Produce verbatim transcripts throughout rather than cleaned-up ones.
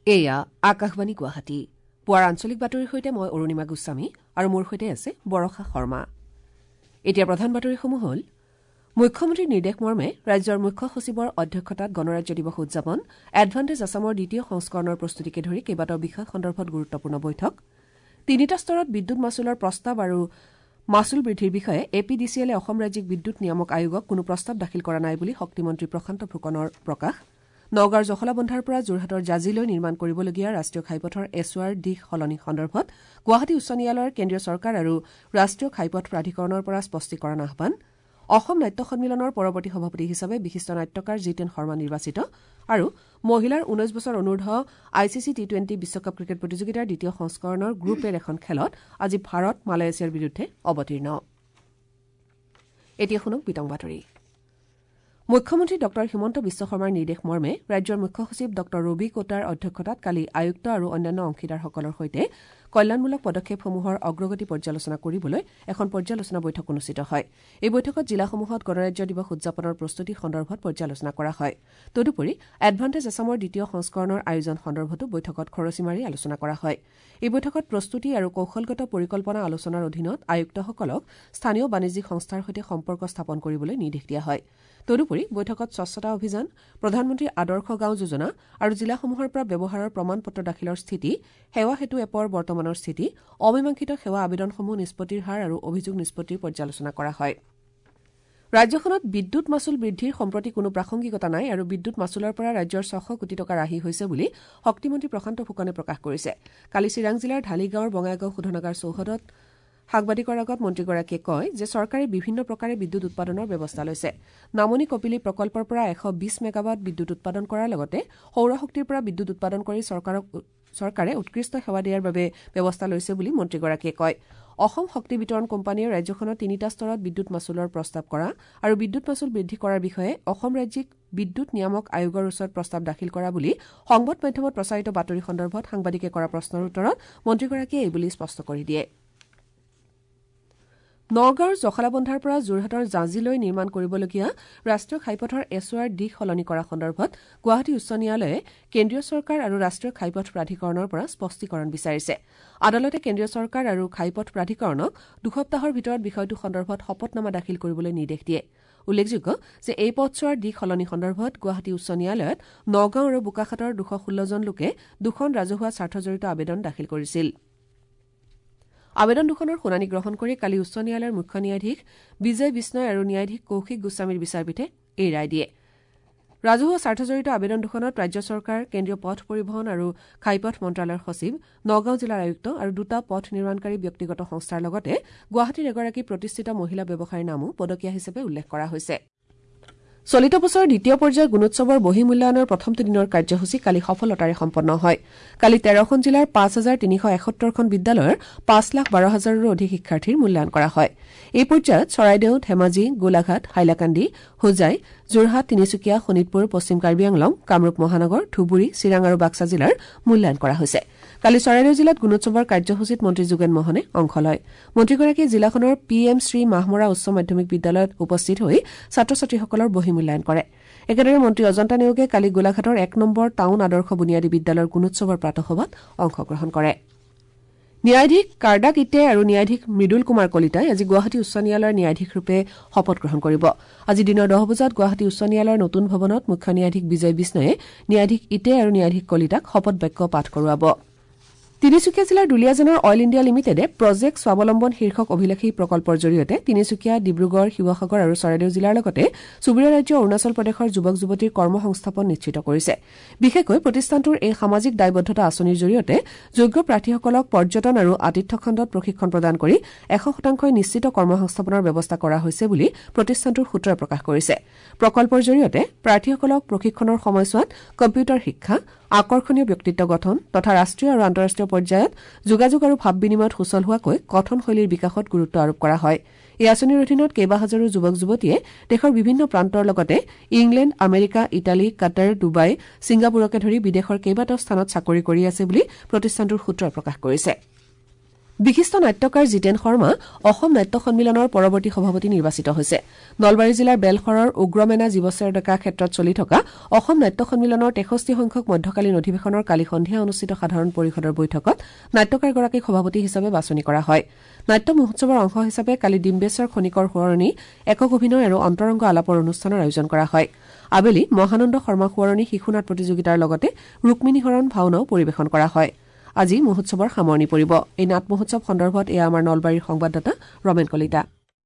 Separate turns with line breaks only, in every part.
এয়া আকাশবাণী গুৱাহাটী পুৱাৰ আঞ্চলিক বাতৰিৰ সৈতে মই অৰুণিমা গোস্বামী আৰু মোৰ সৈতে আছে বৰষা শৰ্মা। এতিয়া প্ৰধান বাতৰিসমূহ হ'ল মুখ্যমন্ত্ৰীৰ নিৰ্দেশ মৰ্মে ৰাজ্যৰ মুখ্য সচিবৰ অধ্যক্ষতাত গণৰাজ্য দিৱস উদযাপন, এডভান্টেজ আছামৰ দ্বিতীয় সংস্কৰণৰ প্ৰস্তুতিকে ধৰি কেইবাটাও বিষয় সন্দৰ্ভত গুৰুত্বপূৰ্ণ বৈঠক, তিনিটা স্তৰত বিদ্যুৎ মাচুলৰ প্ৰস্তাৱ আৰু মাচুল বৃদ্ধিৰ বিষয়ে এ পি ডি চি এলে অসম ৰাজ্যিক বিদ্যুৎ নিয়ামক আয়োগক কোনো প্ৰস্তাৱ দাখিল কৰা নাই বুলি শক্তিমন্ত্ৰী প্ৰশান্ত ফুকনৰ প্ৰকাশ, নগাঁৱৰ জখলাবন্ধাৰ পৰা যোৰহাটৰ জাজিলৈ নিৰ্মাণ কৰিবলগীয়া ৰাষ্ট্ৰীয় ঘাইপথৰ এছোৱাৰ দিশ সলনি সন্দৰ্ভত গুৱাহাটী উচ্চ ন্যায়ালয়ৰ কেন্দ্ৰীয় চৰকাৰ আৰু ৰাষ্ট্ৰীয় ঘাইপথ প্ৰাধিকৰণৰ পৰা স্পষ্টীকৰণ আহ্বান, অসম নাট্য সন্মিলনৰ পৰৱৰ্তী সভাপতি হিচাপে বিশিষ্ট নাট্যকাৰ জিতেন শৰ্মা নিৰ্বাচিত আৰু মহিলাৰ ঊনৈশ বছৰ অনূৰ্ধ I C C T twenty বিশ্বকাপ ক্ৰিকেট প্ৰতিযোগিতাৰ দ্বিতীয় সংস্কৰণৰ গ্ৰুপ এৰ এখন খেলত আজি ভাৰত মালয়েছিয়াৰ বিৰুদ্ধে অৱতীৰ্ণ। এতিয়া শুনক বিতং বাতৰি। মুখ্যমন্ত্ৰী ড হিমন্ত বিশ্ব শৰ্মাৰ নিৰ্দেশ মৰ্মে ৰাজ্যৰ মুখ্য সচিব ড ৰবি কোটাৰ অধ্যক্ষতাত কালি আয়ুক্ত আৰু অন্যান্য অংশীদাৰসকলৰ সৈতে কল্যাণমূলক পদক্ষেপসমূহৰ অগ্ৰগতি পৰ্যালোচনা কৰিবলৈ এখন পৰ্যালোচনা বৈঠক অনুষ্ঠিত হয়। এই বৈঠকত জিলাসমূহত গণৰাজ্য দিৱস উদযাপনৰ প্ৰস্তুতি সন্দৰ্ভত পৰ্যালোচনা কৰা হয়। তদুপৰি এডভান্টেজ আছামৰ দ্বিতীয় সংস্কৰণৰ আয়োজন সন্দৰ্ভতো বৈঠকত খৰচি মাৰি আলোচনা কৰা হয়। এই বৈঠকত প্ৰস্তুতি আৰু কৌশলগত পৰিকল্পনা আলোচনাৰ অধীনত আয়ুক্তসকলক স্থানীয় বাণিজ্যিক সংস্থাৰ সৈতে সম্পৰ্ক স্থাপন কৰিবলৈ নিৰ্দেশ দিয়া হয়। তদুপৰি বৈঠকত স্বচ্ছতা অভিযান, প্ৰধানমন্ত্ৰী আদৰ্শ গাঁও যোজনা আৰু জিলাসমূহৰ পৰা ব্যৱহাৰৰ প্ৰমাণ পত্ৰ দাখিলৰ স্থিতি, সেৱা সেতু এপৰ বৰ্তমানৰ স্থিতি, অমীমাংসিত সেৱা আবেদনসমূহ নিষ্পত্তিৰ হাৰ আৰু অভিযোগ নিষ্পত্তিৰ পৰ্যালোচনা কৰা হয়। ৰাজ্যখনত বিদ্যুৎ মাচুল বৃদ্ধিৰ সম্প্ৰতি কোনো প্ৰাসংগিকতা নাই আৰু বিদ্যুৎ মাচুলৰ পৰা ৰাজ্যৰ ছশ কোটি টকা ৰাহি হৈছে বুলি শক্তিমন্ত্ৰী প্ৰশান্ত ফুকনে প্ৰকাশ কৰিছে। কালি চিৰাং জিলাৰ ঢালিগাঁৱৰ বঙাইগাঁও শোধনাগাৰ চৌহদত সাংবাদিকৰ আগত মন্ত্ৰীগৰাকীয়ে কয় যে চৰকাৰে বিভিন্ন প্ৰকাৰে বিদ্যুৎ উৎপাদনৰ ব্যৱস্থা লৈছে। নামনি কপিলী প্ৰকল্পৰ পৰা এশ বিশ মেগাৱাট বিদ্যুৎ উৎপাদন কৰাৰ লগতে সৌৰশক্তিৰ পৰা বিদ্যুৎ উৎপাদন কৰি চৰকাৰক চৰকাৰে উৎকৃষ্ট সেৱা দিয়াৰ বাবে ব্যৱস্থা লৈছে বুলি মন্ত্ৰীগৰাকীয়ে কয়। অসম শক্তি বিতৰণ কোম্পানীয়ে ৰাজ্যখনত তিনিটা স্তৰত বিদ্যুৎ মাচুলৰ প্ৰস্তাৱ কৰা আৰু বিদ্যুৎ মাচুল বৃদ্ধি কৰাৰ বিষয়ে অসম ৰাজ্যিক বিদ্যুৎ নিয়ামক আয়োগৰ ওচৰত প্ৰস্তাৱ দাখিল কৰা বুলি সংবাদ মাধ্যমত প্ৰচাৰিত বাতৰি সন্দৰ্ভত সাংবাদিকে কৰা প্ৰশ্নৰ উত্তৰত মন্ত্ৰীগৰাকীয়ে এই বুলি স্পষ্ট কৰি দিয়ে। নগাঁৱৰ জখলাবন্ধাৰ পৰা যোৰহাটৰ জাঁজিলৈ নিৰ্মাণ কৰিবলগীয়া ৰাষ্ট্ৰীয় ঘাইপথৰ এছোৱাৰ দিশ সলনি কৰা সন্দৰ্ভত গুৱাহাটী উচ্চ ন্যায়ালয়ে কেন্দ্ৰীয় চৰকাৰ আৰু ৰাষ্ট্ৰীয় ঘাইপথ প্ৰাধিকৰণৰ পৰা স্পষ্টীকৰণ বিচাৰিছে। আদালতে কেন্দ্ৰীয় চৰকাৰ আৰু ঘাইপথ প্ৰাধিকৰণক দুসপ্তাহৰ ভিতৰত বিষয়টো সন্দৰ্ভত শপতনামা দাখিল কৰিবলৈ নিৰ্দেশ দিয়ে। উল্লেখযোগ্য যে এই পথছোৱাৰ দিশ সলনি সন্দৰ্ভত গুৱাহাটী উচ্চ ন্যায়ালয়ত নগাঁও আৰু বোকাখাতৰ দুশ ষোল্লজন লোকে দুখন ৰাজহুৱা স্বাৰ্থজড়িত আবেদন দাখিল কৰিছিল। আবেদন দুখনৰ শুনানি গ্ৰহণ কৰি কালি উচ্চ ন্যায়ালয়ৰ মুখ্য ন্যায়াধীশ বিজয় বিষ্ণয় আৰু ন্যায়াধীশ কৌশিক গোস্বামীৰ বিচাৰপীঠে এই ৰায় দিয়ে। ৰাজহুৱা স্বাৰ্থজড়িত আবেদন দুখনত ৰাজ্য চৰকাৰ, কেন্দ্ৰীয় পথ পৰিবহণ আৰু ঘাইপথ মন্ত্ৰালয়ৰ সচিব, নগাঁও জিলাৰ আয়ুক্ত আৰু দুটা পথ নিৰ্মাণকাৰী ব্যক্তিগত সংস্থাৰ লগতে গুৱাহাটীৰ এগৰাকী প্ৰতিষ্ঠিত মহিলা ব্যৱসায়ীৰ নামো পদকীয়া হিচাপে উল্লেখ কৰা হৈছে। চলিত বছৰৰ দ্বিতীয় পৰ্যায়ৰ গুণোৎসৱৰ বহি মূল্যায়নৰ প্ৰথমটো দিনৰ কাৰ্যসূচী কালি সফলতাৰে সম্পন্ন হয়। কালি তেৰখন জিলাৰ পাঁচ হাজাৰ তিনিশ এসত্তৰখন বিদ্যালয়ৰ পাঁচ লাখ বাৰ হাজাৰৰো অধিক শিক্ষাৰ্থীৰ মূল্যায়ন কৰা হয়। এই পৰ্যায়ত চৰাইদেউ, ধেমাজি, গোলাঘাট, হাইলাকান্দি, হোজাই, যোৰহাট, তিনিচুকীয়া, শোণিতপুৰ, পশ্চিম কাৰ্বি আংলং, কামৰূপ মহানগৰ, ধুবুৰী, চিৰাং আৰু বাক্সা জিলাৰ মূল্যায়ন কৰা হৈছে। কালি চৰাইদেউ জিলাত গুণোৎসৱৰ কাৰ্যসূচীত মন্ত্ৰী যোগেন মহনে অংশ লয়। মন্ত্ৰীগৰাকীয়ে জিলাখনৰ পি এম শ্ৰী মাহমৰা উচ্চ মাধ্যমিক বিদ্যালয়ত উপস্থিত হৈ ছাত্ৰ ছাত্ৰীসকলৰ বহি মূল্যায়ন কৰে। একেদৰে মন্ত্ৰী অজন্তা নেওগে কালি গোলাঘাটৰ এক নম্বৰ টাউন আদৰ্শ বুনিয়াদী বিদ্যালয়ৰ গুণোৎসৱৰ প্ৰাতঃসভাত অংশগ্ৰহণ কৰে। ন্যায়াধীশ কাৰ্ডাক ইটে আৰু ন্যায়াধীশ মৃদুল কুমাৰ কলিতাই আজি গুৱাহাটী উচ্চ ন্যায়ালয়ৰ ন্যায়াধীশৰূপে শপত গ্ৰহণ কৰিব। আজি দিনৰ দহ বজাত গুৱাহাটী উচ্চ ন্যায়ালয়ৰ নতুন ভৱনত মুখ্য ন্যায়াধীশ বিজয় বিষ্ণয়ে ন্যায়াধীশ ইটে আৰু ন্যায়াধীশ কলিতাক শপত বাক্য পাঠ কৰোৱাব। তিনিচুকীয়া জিলাৰ দুলীয়াজানৰ অইল ইণ্ডিয়া লিমিটেডে প্ৰজেক্ট স্বাৱলম্বন শীৰ্ষক অভিলাষী প্ৰকল্পৰ জৰিয়তে তিনিচুকীয়া, ডিব্ৰুগড়, শিৱসাগৰ আৰু চৰাইদেউ জিলাৰ লগতে চুবুৰীয়া ৰাজ্য অৰুণাচল প্ৰদেশৰ যুৱক যুৱতীৰ কৰ্মসংস্থাপন নিশ্চিত কৰিছে। বিশেষকৈ প্ৰতিষ্ঠানটোৰ এই সামাজিক দায়বদ্ধতা আঁচনিৰ জৰিয়তে যোগ্য প্ৰাৰ্থীসকলক পৰ্যটন আৰু আতিথ্য খণ্ডত প্ৰশিক্ষণ প্ৰদান কৰি এশ শতাংশই নিশ্চিত কৰ্মসংস্থাপনৰ ব্যৱস্থা কৰা হৈছে বুলি প্ৰতিষ্ঠানটোৰ সূত্ৰই প্ৰকাশ কৰিছে। প্ৰকল্পৰ জৰিয়তে প্ৰাৰ্থীসকলক প্ৰশিক্ষণৰ সময়ছোৱাত কম্পিউটাৰ শিক্ষা, আকৰ্ষণীয় ব্যক্তিত্ব গঠন তথা ৰাষ্ট্ৰীয় আৰু আন্তঃৰাষ্ট্ৰীয় পৰ্যায়ত যোগাযোগ আৰু ভাৱ বিনিময়ত সুচল হোৱাকৈ কথনশৈলীৰ বিকাশত গুৰুত্ব আৰোপ কৰা হয়। এই আঁচনিৰ অধীনত কেইবা হাজাৰো যুৱক যুৱতীয়ে দেশৰ বিভিন্ন প্ৰান্তৰ লগতে England, America, Italy, Qatar, Dubai, ছিংগাপুৰকে ধৰি বিদেশৰ কেইবাটাও স্থানত চাকৰি কৰি আছে বুলি প্ৰতিষ্ঠানটোৰ সূত্ৰই প্ৰকাশ কৰিছে। বিশিষ্ট নাট্যকাৰ জিতেন শৰ্মা অসম নাট্য সন্মিলনৰ পৰৱৰ্তী সভাপতি নিৰ্বাচিত হৈছে। নলবাৰী জিলাৰ বেলশৰৰ উগ্ৰমেনা জীৱশ্ৰেৰ ডেকা ক্ষেত্ৰত চলি থকা অসম নাট্য সন্মিলনৰ তেষষ্ঠি সংখ্যক মধ্যকালীন অধিৱেশনৰ কালি সন্ধিয়া অনুষ্ঠিত সাধাৰণ পৰিষদৰ বৈঠকত নাট্যকাৰগৰাকীক সভাপতি হিচাপে বাছনি কৰা হয়। নাট্য মহোৎসৱৰ অংশ হিচাপে কালি ডিম্বেশ্বৰ খনিকৰ সোঁৱৰণী একক অভিনয় আৰু অন্তৰংগ আলাপৰ অনুষ্ঠানৰ আয়োজন কৰা হয়। আবেলি মহানন্দ শৰ্মা সোঁৱৰণী শিশু নাট প্ৰতিযোগিতাৰ লগতে ৰুক্মিণী হৰণ ভাওনাও পৰিৱেশন কৰা হয়। আজি মহোৎসৱৰ সামৰণি পৰিব। এই নাট মহোৎসৱ সন্দৰ্ভত এয়া আমাৰ নলবাৰীৰ সংবাদদাতা ৰমেন কলিতা।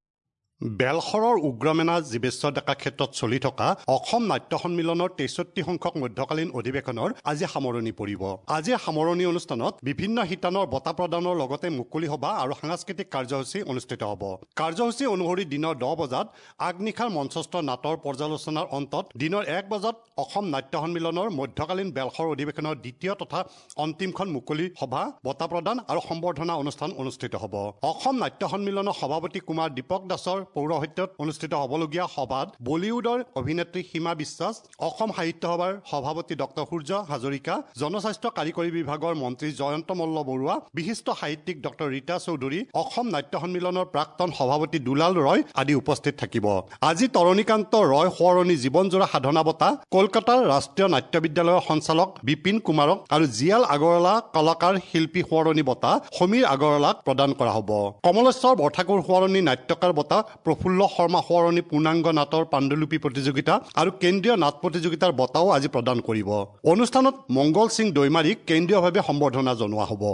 বেলশৰৰ উগ্ৰমেনা জীৱশ্বৰ ডেকা ক্ষেত্ৰত চলি থকা অসম নাট্য সন্মিলনৰ তেষষ্ঠি সংখ্যক মধ্যকালীন অধিৱেশনৰ আজি সামৰণি পৰিব। আজিৰ সামৰণি অনুষ্ঠানত বিভিন্ন শিতানৰ বঁটা প্ৰদানৰ লগতে মুকলি সভা আৰু সাংস্কৃতিক কাৰ্যসূচী অনুষ্ঠিত হ'ব। কাৰ্যসূচী অনুসৰি দিনৰ দহ বজাত আগনিশাৰ মঞ্চস্থ নাটৰ পৰ্যালোচনাৰ অন্তত দিনৰ এক বজাত অসম নাট্য সন্মিলনৰ মধ্যকালীন বেলশৰ অধিৱেশনৰ দ্বিতীয় তথা অন্তিমখন মুকলি সভা, বঁটা প্ৰদান আৰু সম্বৰ্ধনা অনুষ্ঠান অনুষ্ঠিত হ'ব। অসম নাট্য সন্মিলনৰ সভাপতি কুমাৰ দীপক দাসৰ পৌৰহিত্যত অনুষ্ঠিত হ'বলগীয়া সভাত বলিউডৰ অভিনেত্ৰী সীমা বিশ্বাস, অসম সাহিত্য সভাৰ সভাপতি ডক্টৰ সূৰ্য হাজৰিকা, জনস্বাস্থ্য কাৰিকৰী বিভাগৰ মন্ত্ৰী জয়ন্ত মল্ল বৰুৱা, বিশিষ্ট সাহিত্যিক ডক্টৰ ৰীতা চৌধুৰী, অসম নাট্য সন্মিলনৰ প্ৰাক্তন সভাপতি দুলাল ৰয় আদি উপস্থিত থাকিব। আজি তৰণীকান্ত ৰয় সোঁৱৰণী জীৱনজোৰা সাধনা বঁটা কলকাতাৰ ৰাষ্ট্ৰীয় নাট্য বিদ্যালয়ৰ সঞ্চালক বিপিন কুমাৰক আৰু জিয়াল আগৰৱালা কলাকাৰ শিল্পী সোঁৱৰণী বঁটা সমীৰ আগৰৱালাক প্ৰদান কৰা হ'ব। কমলেশ্বৰ বৰঠাকুৰ সোঁৱৰণী নাট্যকাৰ বঁটা প্ৰফুল্ল শৰ্মা সোঁৱৰণী পূৰ্ণাংগ নাটৰ পাণ্ডুলিপি প্ৰতিযোগিতা আৰু কেন্দ্ৰীয় নাট প্ৰতিযোগিতাৰ বঁটাও আজি প্ৰদান কৰিব। অনুষ্ঠানত মংগল সিং দৈমাৰীক কেন্দ্ৰীয়ভাৱে সম্বৰ্ধনা জনোৱা হ'ব।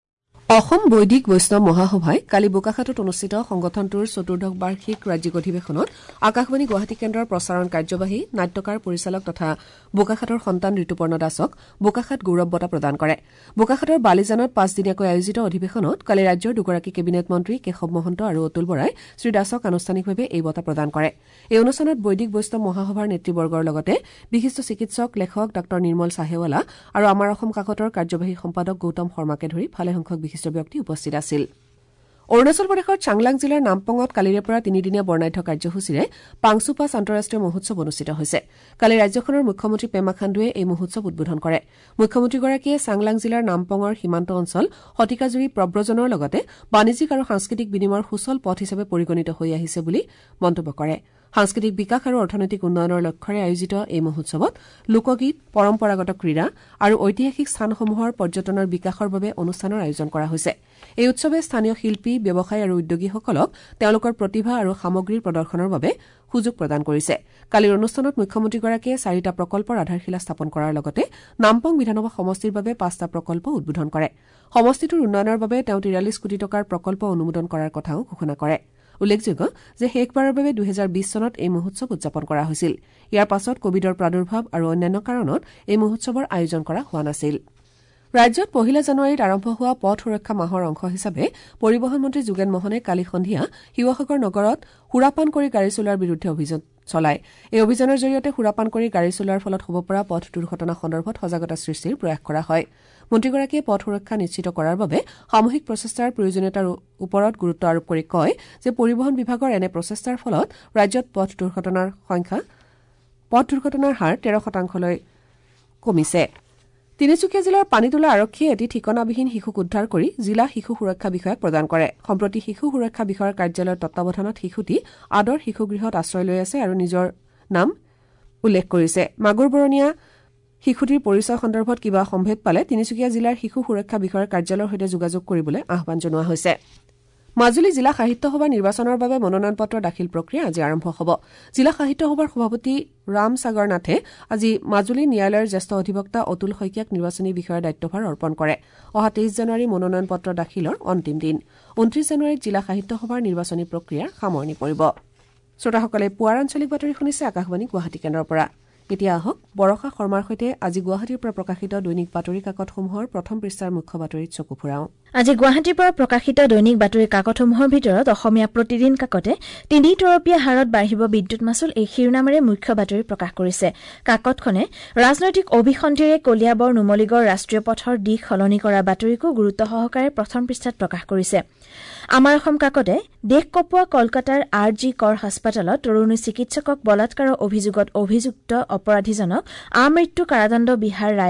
অসম বৈদিক বৈষ্ণৱ মহাসভাই কালি বোকাখাতত অনুষ্ঠিত সংগঠনটোৰ চতুৰ্দশ বাৰ্ষিক ৰাজ্যিক অধিৱেশনত আকাশবাণী গুৱাহাটী কেন্দ্ৰৰ প্ৰচাৰণ কাৰ্যবাহী নাট্যকাৰ পৰিচালক তথা বোকাখাতৰ সন্তান ঋতুপৰ্ণ দাসক বোকাখাত গৌৰৱ বঁটা প্ৰদান কৰে। বোকাখাতৰ বালিজানত পাঁচদিনীয়াকৈ আয়োজিত অধিৱেশনত কালি ৰাজ্যৰ দুগৰাকী কেবিনেট মন্ত্ৰী কেশৱ মহন্ত আৰু অতুল বৰাই শ্ৰীদাসক আনুষ্ঠানিকভাৱে এই বঁটা প্ৰদান কৰে। এই অনুষ্ঠানত বৈদিক বৈষ্ণৱ মহাসভাৰ নেতৃবৰ্গৰ লগতে বিশিষ্ট চিকিৎসক, লেখক ডাঃ নিৰ্মল চাহেৱালা আৰু আমাৰ অসম কাকতৰ কাৰ্যবাহী সম্পাদক গৌতম শৰ্মাকে ধৰি ভালেসংখ্যক বিশিষ্ট ব্যক্তি উপস্থিত আছিল। অৰুণাচল প্ৰদেশৰ চাংলাং জিলাৰ নামপঙত কালিৰে পৰা তিনিদিনীয়া বৰ্ণাঢ্য কাৰ্যসূচীৰে পাংচুপাছ আন্তঃৰাষ্ট্ৰীয় মহোৎসৱ অনুষ্ঠিত হৈছে। কালি ৰাজ্যখনৰ মুখ্যমন্ত্ৰী পেমা খাণ্ডুৱে এই মহোৎসৱ উদ্বোধন কৰে। মুখ্যমন্ত্ৰীগৰাকীয়ে চাংলাং জিলাৰ নামপঙৰ সীমান্ত অঞ্চল শতিকাজুৰি প্ৰব্ৰজনৰ লগতে বাণিজ্যিক আৰু সাংস্কৃতিক বিনিময়ৰ সুচল পথ হিচাপে পৰিগণিত হৈ আহিছে বুলি মন্তব্য কৰে। সাংস্কৃতিক বিকাশ আৰু অৰ্থনৈতিক উন্নয়নৰ লক্ষ্যৰে আয়োজিত এই মহোৎসৱত লোকগীত, পৰম্পৰাগত ক্ৰীড়া আৰু ঐতিহাসিক স্থানসমূহৰ পৰ্যটনৰ বিকাশৰ বাবে অনুষ্ঠানৰ আয়োজন কৰা হৈছে। এই উৎসৱে স্থানীয় শিল্পী, ব্যৱসায়ী আৰু উদ্যোগীসকলক তেওঁলোকৰ প্ৰতিভা আৰু সামগ্ৰীৰ প্ৰদৰ্শনৰ বাবে সুযোগ প্ৰদান কৰিছে। কালিৰ অনুষ্ঠানত মুখ্যমন্ত্ৰীগৰাকীয়ে চাৰিটা প্ৰকল্পৰ আধাৰশিলা স্থাপন কৰাৰ লগতে নামপং বিধানসভা সমষ্টিৰ বাবে পাঁচটা প্ৰকল্প উদ্বোধন কৰে। সমষ্টিটোৰ উন্নয়নৰ বাবে তেওঁ তিৰাল্লিছ কোটি টকাৰ প্ৰকল্প অনুমোদন কৰাৰ কথাও ঘোষণা কৰে। উল্লেখযোগ্য যে শেষবাৰৰ বাবে দুহেজাৰ বিশ চনত এই মহোৎসৱ উদযাপন কৰা হৈছিল। ইয়াৰ পাছত কভিডৰ প্ৰাদুৰ্ভাৱ আৰু অন্যান্য কাৰণত এই মহোৎসৱৰ আয়োজন কৰা হোৱা নাছিল। ৰাজ্যত পহিলা জানুৱাৰীত আৰম্ভ হোৱা পথ সুৰক্ষা মাহৰ অংশ হিচাপে পৰিবহণ মন্ত্ৰী যোগেন মহনে কালি সন্ধিয়া শিৱসাগৰ নগৰত সুৰাপান কৰি গাড়ী চলোৱাৰ বিৰুদ্ধে অভিযান চলায়। এই অভিযানৰ জৰিয়তে সুৰাপান কৰি গাড়ী চলোৱাৰ ফলত হ'ব পৰা পথ দুৰ্ঘটনা সন্দৰ্ভত সজাগতা সৃষ্টিৰ প্ৰয়াস কৰা হয়। মন্ত্ৰীগৰাকীয়ে পথ সুৰক্ষা নিশ্চিত কৰাৰ বাবে সামূহিক প্ৰচেষ্টাৰ প্ৰয়োজনীয়তাৰ ওপৰত গুৰুত্ব আৰোপ কৰি কয় যে পৰিবহণ বিভাগৰ এনে প্ৰচেষ্টাৰ ফলত ৰাজ্যত পথ দুৰ্ঘটনাৰ সংখ্যা পথ দুৰ্ঘটনাৰ হাৰ তেৰ শতাংশলৈ কমিছে। তিনিচুকীয়া জিলাৰ পানীতোলা আৰক্ষীয়ে এটি ঠিকনাবিহীন শিশুক উদ্ধাৰ কৰি জিলা শিশু সুৰক্ষা বিষয়াক প্ৰদান কৰে। সম্প্ৰতি শিশু সুৰক্ষা বিষয়াৰ কাৰ্যালয়ৰ তত্বাৱধানত শিশুটি আদৰ শিশুগৃহত আশ্ৰয় লৈ আছে আৰু নিজৰ নাম উল্লেখ কৰিছে। মাগুৰবৰণীয়া শিশুটিৰ পৰিচয় সন্দৰ্ভত কিবা সম্ভেদ পালে তিনিচুকীয়া জিলাৰ শিশু সুৰক্ষা বিষয়াৰ কাৰ্যালয়ৰ সৈতে যোগাযোগ কৰিবলৈ আহ্বান জনোৱা হৈছে। মাজুলী জিলা সাহিত্য সভা নিৰ্বাচনৰ বাবে মনোনয়ন পত্ৰ দাখিল প্ৰক্ৰিয়া আজি আৰম্ভ হ'ব। জিলা সাহিত্য সভাৰ সভাপতি ৰাম সাগৰ নাথে আজি মাজুলী ন্যায়ালয়ৰ জ্যেষ্ঠ অধিবক্তা অতুল শইকীয়াক নিৰ্বাচনী বিষয়ৰ দায়িত্বভাৰ অৰ্পণ কৰে। অহা তেইছ জানুৱাৰী মনোনয়ন পত্ৰ দাখিলৰ অন্তিম দিন। ঊনত্ৰিছ জানুৱাৰীত জিলা সাহিত্য সভাৰ নিৰ্বাচনী প্ৰক্ৰিয়াৰ সামৰণি পৰিব। শ্ৰোতাসকলে পুৱাৰ আঞ্চলিক বাতৰি শুনিছে আকাশবাণী গুৱাহাটী কেন্দ্ৰৰ পৰা। এতিয়া আহক বৰষা শৰ্মাৰ সৈতে আজি গুৱাহাটীৰ পৰা প্ৰকাশিত দৈনিক বাতৰি কাকতসমূহৰ প্ৰথম পৃষ্ঠাৰ মুখ্য বাতৰিত চকু ফুৰাওঁ।
আজি গুৱাহাটীৰ পৰা প্ৰকাশিত দৈনিক বাতৰি কাকতসমূহৰ ভিতৰত অসমীয়া প্ৰতিদিন কাকতে তিনি তৰপীয়া হাৰত বাঢ়িব বিদ্যুৎ মাচুল এই শিৰোনামেৰে মুখ্য বাতৰি প্ৰকাশ কৰিছে। কাকতখনে ৰাজনৈতিক অভিসন্ধিৰে কলিয়াবৰ নুমলীগড় ৰাষ্ট্ৰীয় পথৰ দিশ সলনি কৰা বাতৰিকো গুৰুত্ব সহকাৰে প্ৰথম পৃষ্ঠাত প্ৰকাশ কৰিছে। আমাৰ অসম কাকতে দেশ কপোৱা কলকাতাৰ আৰ জি কৰ হাস্পতালত তৰুণী চিকিৎসকক বলাৎকাৰৰ অভিযোগত অভিযুক্ত অপৰাধীজনক আমৃত্যু কাৰাদণ্ড বিহাৰ ৰায়ৰ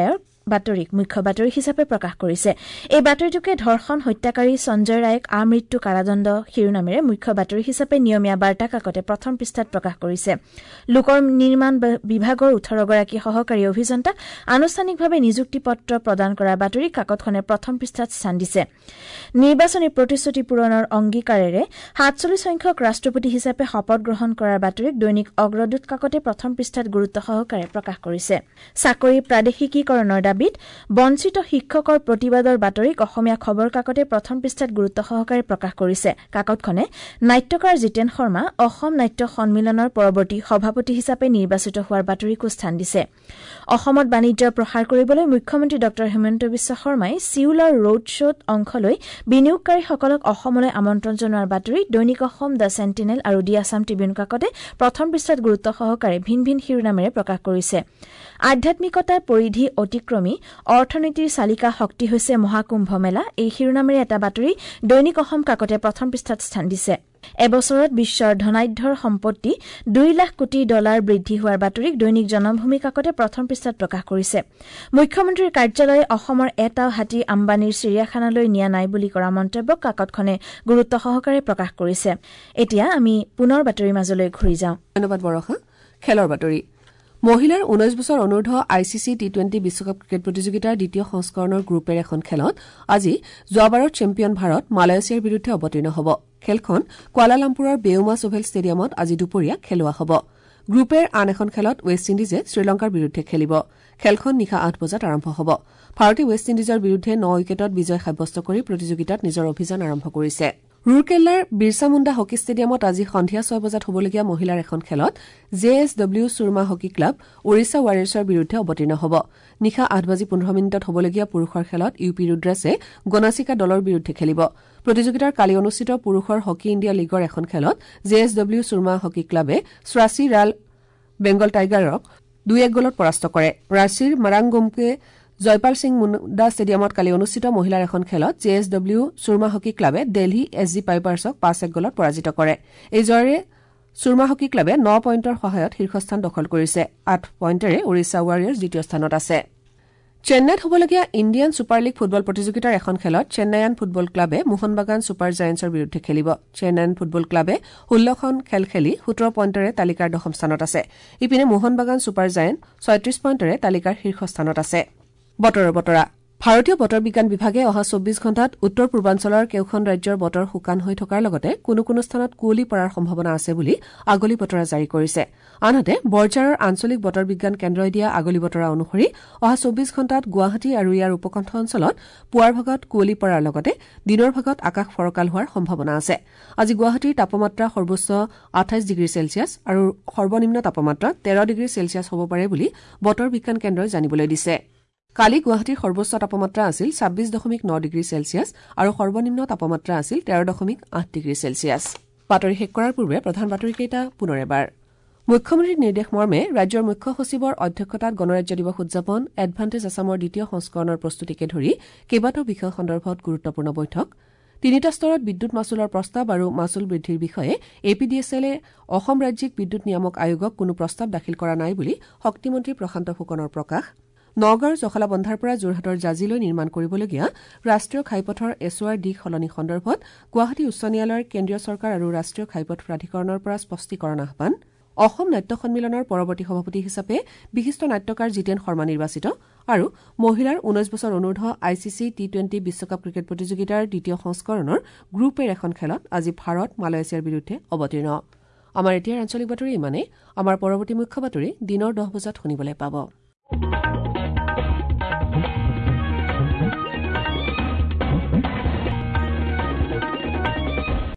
বাতৰিক মুখ্য বাতৰি হিচাপে প্ৰকাশ কৰিছে। এই বাতৰিটোকে ধৰ্ষণ হত্যাকাৰী সঞ্জয় ৰায়ক আমৃত্যু কাৰাদণ্ড শিৰোনামেৰে মুখ্য বাতৰি হিচাপে নিয়মীয়া বাৰ্তা কাকতে প্ৰথম পৃষ্ঠাত প্ৰকাশ কৰিছে। লোকৰ নিৰ্মাণ বিভাগৰ ওঠৰ গৰাকী সহকাৰী অভিযন্তাক আনুষ্ঠানিকভাৱে নিযুক্তি পত্ৰ প্ৰদান কৰা বাতৰি কাকতখনে প্ৰথম পৃষ্ঠাত স্থান দিছে। নিৰ্বাচনী প্ৰতিশ্ৰুতি পূৰণৰ অংগীকাৰেৰে সাতচল্লিছ সংখ্যক ৰাষ্ট্ৰপতি হিচাপে শপত গ্ৰহণ কৰাৰ বাতৰিক দৈনিক অগ্ৰদূত কাকতে প্ৰথম পৃষ্ঠাত গুৰুত্ব সহকাৰে প্ৰকাশ কৰিছে। চাকৰি প্ৰাদেশিকীকৰণৰ দাবীত বঞ্চিত শিক্ষকৰ প্ৰতিবাদৰ বাতৰিক অসমীয়া খবৰ কাকতে প্ৰথম পৃষ্ঠাত গুৰুত্ব সহকাৰে প্ৰকাশ কৰিছে। কাকতখনে নাট্যকাৰ জিতেন শৰ্মা অসম নাট্য সন্মিলনৰ পৰৱৰ্তী সভাপতি হিচাপে নিৰ্বাচিত হোৱাৰ বাতৰিকো স্থান দিছে। অসমত বাণিজ্য প্ৰসাৰ কৰিবলৈ মুখ্যমন্ত্ৰী ড হিমন্ত বিশ্ব শৰ্মাই ছিউলৰ ৰোড শ্বত অংশ লৈ বিনিয়োগকাৰীসকলক অসমলৈ আমন্ত্ৰণ জনোৱাৰ বাতৰি দৈনিক অসম, দ্য চেণ্টিনেল আৰু দি আছাম ট্ৰিবিউন কাকতে প্ৰথম পৃষ্ঠাত গুৰুত্ব সহকাৰে ভিন ভিন শিৰোনামেৰে প্ৰকাশ কৰিছে। আধ্যাত্মিকতাৰ পৰিধি অতিক্ৰমী অৰ্থনীতিৰ চালিকা শক্তি হৈছে মহাকুম্ভ মেলা, এই শিৰোনামেৰে এটা বাতৰি দৈনিক অসম কাকতে প্ৰথম পৃষ্ঠাত স্থান দিছে। এবছৰত বিশ্বৰ ধনাঢ্যৰ সম্পত্তি দুই লাখ কোটি ডলাৰ বৃদ্ধি হোৱাৰ বাতৰিক দৈনিক জনমভূমি কাকতে প্ৰথম পৃষ্ঠাত প্ৰকাশ কৰিছে। মুখ্যমন্ত্ৰীৰ কাৰ্যালয়ে অসমৰ এটাও হাতী আম্বানীৰ চিৰিয়াখানালৈ নিয়া নাই বুলি কৰা মন্তব্যক কাকতখনে গুৰুত্ব সহকাৰে প্ৰকাশ কৰিছে। এতিয়া আমি পুনৰ বাতৰিৰ মাজলৈ ঘূৰি যাওঁ।
ধন্যবাদ বৰষা। খেলৰ বাতৰি। মহিলাৰ ঊনৈশ বছৰ অনূৰ্ধ্ব I C C T twenty বিশ্বকাপ ক্ৰিকেট প্ৰতিযোগিতাৰ দ্বিতীয় সংস্কৰণৰ গ্ৰুপেৰ এখন খেলত আজি যোৱাবাৰৰ চেম্পিয়ন ভাৰত মালয়েছিয়াৰ বিৰুদ্ধে অৱতীৰ্ণ হ'ব। খেলখন কুৱালালামপুৰৰ বেউমাছ অভেল ষ্টেডিয়ামত আজি দুপৰীয়া খেলোৱা হ'ব। গ্ৰুপেৰ আন এখন খেলত ৱেষ্ট ইণ্ডিজে শ্ৰীলংকাৰ বিৰুদ্ধে খেলিব। খেলখন নিশা আঠ বজাত আৰম্ভ হ'ব। ভাৰতে ৱেষ্ট ইণ্ডিজৰ বিৰুদ্ধে ন উইকেটত বিজয় সাব্যস্ত কৰি প্ৰতিযোগিতাত নিজৰ অভিযান আৰম্ভ কৰিছে। ৰুৰকেল্লাৰ বিৰছা মুণ্ডা হকী ষ্টেডিয়ামত আজি সন্ধিয়া ছয় বজাত হ'বলগীয়া মহিলাৰ এখন খেলত J S W Soorma hockey club Odisha ৱাৰিয়ৰ্ছৰ বিৰুদ্ধে অৱতীৰ্ণ হ'ব। নিশা আঠ বাজি পোন্ধৰ মিনিটত হ'বলগীয়া পুৰুষৰ খেলত ইউ পি ৰুদ্ৰাছে গণাচিকা দলৰ বিৰুদ্ধে খেলিব। প্ৰতিযোগিতাৰ কালি অনুষ্ঠিত পুৰুষৰ হকী ইণ্ডিয়া লীগৰ এখন খেলত J S W Soorma hockey ক্লাবে স্ৰাচী ৰাল বেংগল টাইগাৰক দুই এক গলত পৰাস্ত কৰে। ৰাঁচীৰ মাৰাংগুমকে জয়পাল সিং মুণ্ডা ষ্টেডিয়ামত কালি অনুষ্ঠিত মহিলাৰ এখন খেলত J S W Soorma hockey ক্লাবে দিল্লী এছ জি পাইপাৰ্ছক পাঁচ এক গলত পৰাজিত কৰে। এই জয়েৰে চুৰমা হকী ক্লাবে ন পইণ্টৰ সহায়ত শীৰ্ষস্থান দখল কৰিছে। আঠ পইণ্টেৰে ওড়িশা ৱাৰিয়ৰ্ছ দ্বিতীয় স্থানত আছে। চেন্নাইত হ'বলগীয়া ইণ্ডিয়ান ছুপাৰ লীগ ফুটবল প্ৰতিযোগিতাৰ এখন খেলত চেন্নাইয়ান ফুটবল ক্লাবে মোহনবাগান ছুপাৰ জায়েণ্টছৰ বিৰুদ্ধে খেলিব। চেন্নাইয়ান ফুটবল ক্লাবে ষোল্লখন খেল খেলি সোতৰ পইণ্টেৰে তালিকাৰ দশম স্থানত আছে। ইপিনে মোহনবাগান ছুপাৰ জায়েণ্ট ছয়ত্ৰিশ পইণ্টেৰে তালিকাৰ শীৰ্ষস্থানত আছে। বতৰৰ বতৰা। ভাৰতীয় বতৰ বিজ্ঞান বিভাগে অহা চৌব্বিছ ঘণ্টাত উত্তৰ পূৰ্বাঞ্চলৰ কেওখন ৰাজ্যৰ বতৰ শুকান হৈ থকাৰ লগতে কোনো কোনো স্থানত কুঁৱলী পৰাৰ সম্ভাৱনা আছে বুলি আগলি বতৰা জাৰি কৰিছে। আনহাতে বৰঝাৰৰ আঞ্চলিক বতৰ বিজ্ঞান কেন্দ্ৰই দিয়া আগলি বতৰা অনুসৰি অহা চৌব্বিছ ঘণ্টাত গুৱাহাটী আৰু ইয়াৰ উপকণ্ঠ অঞ্চলত পুৱাৰ ভাগত কুঁৱলী পৰাৰ লগতে দিনৰ ভাগত আকাশ ফৰকাল হোৱাৰ সম্ভাৱনা আছে। আজি গুৱাহাটীৰ তাপমাত্ৰা সৰ্বোচ্চ আঠাইছ ডিগ্ৰী চেলছিয়াছ আৰু সৰ্বনিম্ন তাপমাত্ৰা তেৰ ডিগ্ৰী চেলছিয়াছ হ'ব পাৰে বুলি বতৰ বিজ্ঞান কেন্দ্ৰই জানিবলৈ দিছে। কালি গুৱাহাটীৰ সৰ্বোচ্চ তাপমাত্ৰা আছিল ছাব্বিছ দশমিক ন ডিগ্ৰী চেলছিয়াছ আৰু সৰ্বনিম্ন তাপমাত্ৰা আছিল তেৰ দশমিক আঠ ডিগ্ৰী চেলছিয়াছ। বাতৰি শেষ কৰাৰ পূৰ্বে প্ৰধান বাতৰিকেইটা পুনৰ এবাৰ। মুখ্যমন্ত্ৰীৰ নিৰ্দেশ মৰ্মে ৰাজ্যৰ মুখ্য সচিবৰ অধ্যক্ষতাত গণৰাজ্য দিৱস উদযাপন, এডভান্টেজ আছামৰ দ্বিতীয় সংস্কৰণৰ প্ৰস্তুতিকে ধৰি কেইবাটাও বিষয় সন্দৰ্ভত গুৰুত্বপূৰ্ণ বৈঠক। তিনিটা স্তৰত বিদ্যুৎ মাচুলৰ প্ৰস্তাৱ আৰু মাচুল বৃদ্ধিৰ বিষয়ে এ পি ডি এছ এলে অসম ৰাজ্যিক বিদ্যুৎ নিয়ামক আয়োগক কোনো প্ৰস্তাৱ দাখিল কৰা নাই বুলি শক্তিমন্ত্ৰী প্ৰশান্ত ফুকনৰ প্ৰকাশ। নগাঁৱৰ জখলাবন্ধাৰ পৰা যোৰহাটৰ জাজিলৈ নিৰ্মাণ কৰিবলগীয়া ৰাষ্ট্ৰীয় ঘাইপথৰ এছ অ' আৰ দিশ সলনি সন্দৰ্ভত গুৱাহাটী উচ্চ ন্যায়ালয়ৰ কেন্দ্ৰীয় চৰকাৰ আৰু ৰাষ্ট্ৰীয় ঘাইপথ প্ৰাধিকৰণৰ পৰা স্পষ্টীকৰণ আহ্বান। অসম নাট্য সন্মিলনৰ পৰৱৰ্তী সভাপতি হিচাপে বিশিষ্ট নাট্যকাৰ জিতেন শৰ্মা নিৰ্বাচিত আৰু মহিলাৰ ঊনৈশ বছৰ অনূৰ্ধ্ব I C C T twenty বিশ্বকাপ ক্ৰিকেট প্ৰতিযোগিতাৰ দ্বিতীয় সংস্কৰণৰ গ্ৰুপেৰ এখন খেলত আজি ভাৰত মালয়েছিয়াৰ বিৰুদ্ধে অৱতীৰ্ণ। আমাৰ এতিয়াৰ আঞ্চলিক বাতৰি ইমানেই। আমাৰ পৰৱৰ্তী মুখ্য বাতৰি দিনৰ দহ বজাত শুনিবলৈ পাব।